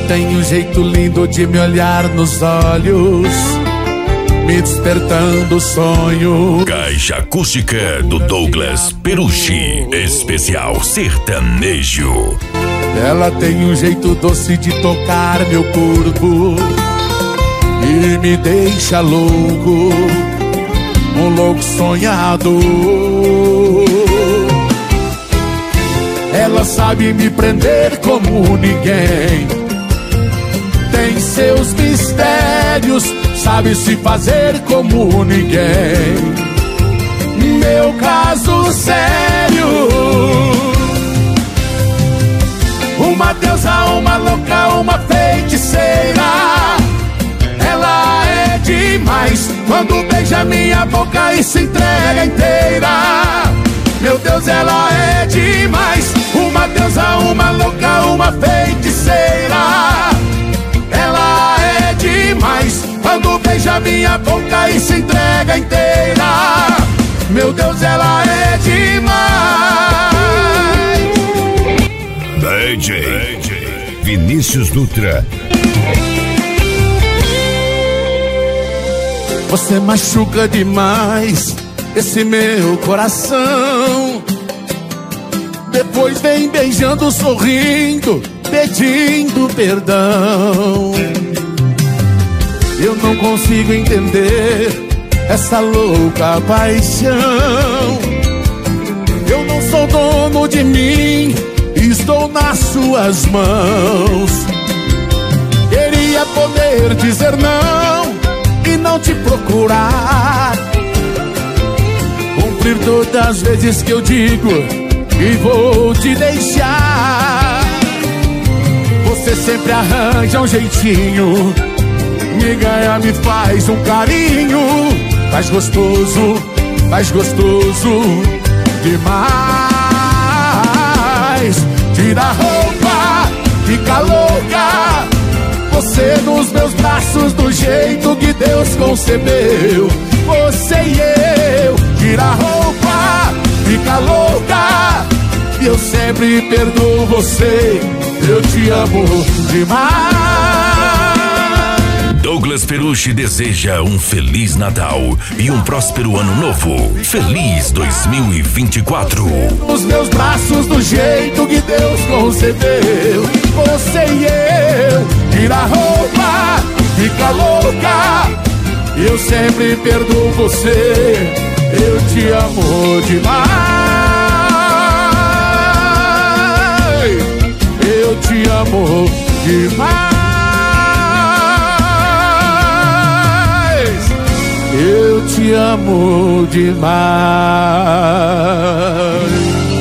tem um jeito lindo de me olhar nos olhos, me despertando o sonho. Caixa acústica do Douglas Perucci, especial sertanejo. Ela tem um jeito doce de tocar meu corpo e me deixa louco, um louco sonhador. Ela sabe me prender como ninguém, tem seus mistérios, sabe se fazer como ninguém. Meu caso sério, uma deusa, uma louca, uma feiticeira. Ela é demais quando beija minha boca e se entrega inteira. Meu Deus, ela é demais, uma deusa, uma louca, uma feiticeira. Ela é demais quando beija minha boca e se entrega inteira. Meu Deus, ela é demais. DJ Vinícius Dutra. Você machuca demais esse meu coração. Depois vem beijando, sorrindo, pedindo perdão. Eu não consigo entender essa louca paixão. Eu não sou dono de mim, estou nas suas mãos. Queria poder dizer não e não te procurar, cumprir todas as vezes que eu digo e vou te deixar. Você sempre arranja um jeitinho, me ganha, me faz um carinho, faz gostoso demais. Tira a roupa, fica louca, você nos meus braços do jeito que Deus concebeu. Você e eu, tira a roupa, fica louca, e eu sempre perdoo você. Eu te amo demais. Douglas Perucci deseja um Feliz Natal e um próspero Ano Novo. Feliz 2024. Nos meus braços do jeito que Deus concebeu. Você e eu, tira a roupa, fica louca, eu sempre perdoo você. Eu te amo demais. Eu te amo demais. Eu te amo demais.